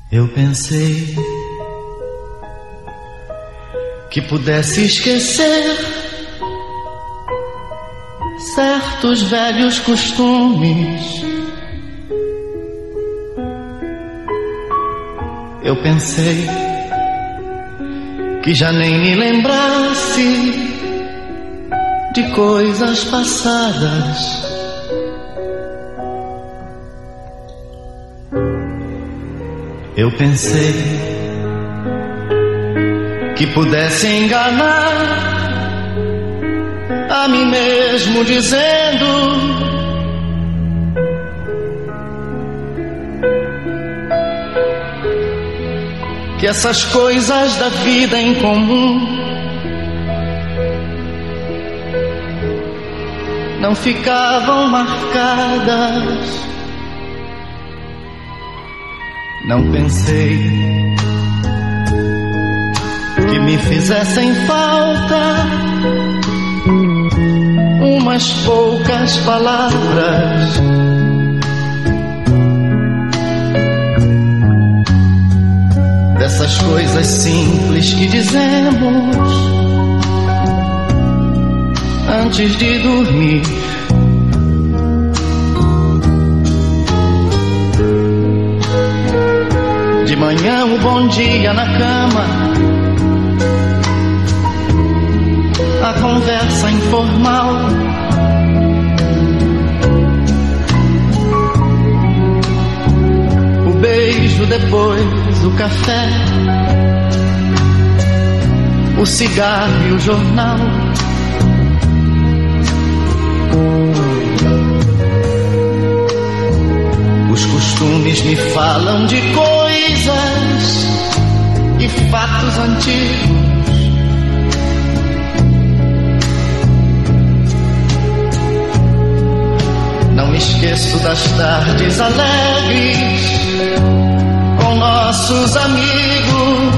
Eu pensei que pudesse esquecer certos velhos costumes. Eu pensei que já nem me lembrasse de coisas passadas. Eu pensei que pudesse enganar a mim mesmo dizendo que essas coisas da vida em comum não ficavam marcadas. Não pensei que me fizessem falta umas poucas palavras. Dessas coisas simples que dizemos antes de dormir. De manhã o bom dia na cama, a conversa informal, o beijo depois, o café, o cigarro e o jornal. Os costumes me falam de coisas e fatos antigos. Não me esqueço das tardes alegres com nossos amigos.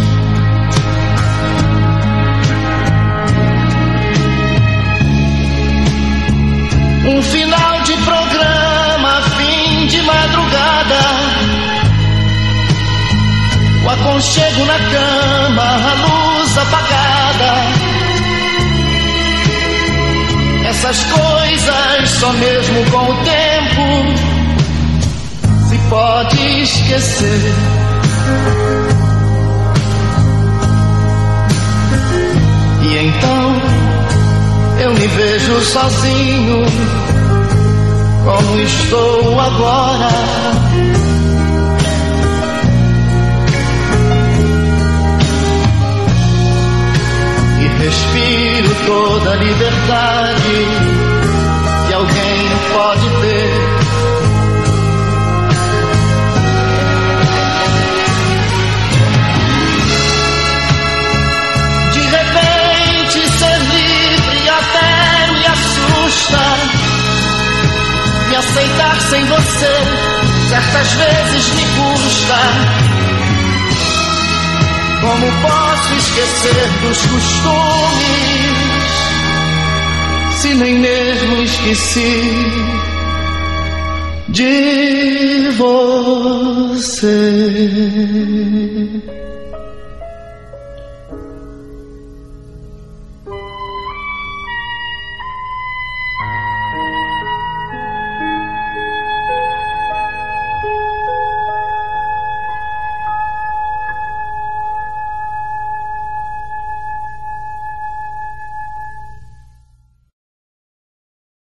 Um final de programa, fim de madrugada, o aconchego na cama, a luz apagada. Essas coisas só mesmo com o tempo se pode esquecer. E então eu me vejo sozinho, como estou agora. E respiro toda a liberdade que alguém pode ter. De repente ser livre até me assusta. Me aceitar sem você certas vezes me custa. Como posso esquecer dos costumes se nem mesmo esqueci de você?